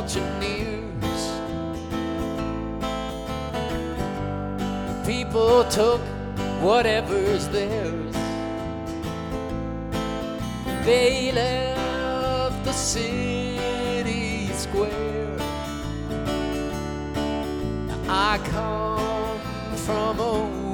auctioneers. People took whatever's theirs. They left the city square. I come from a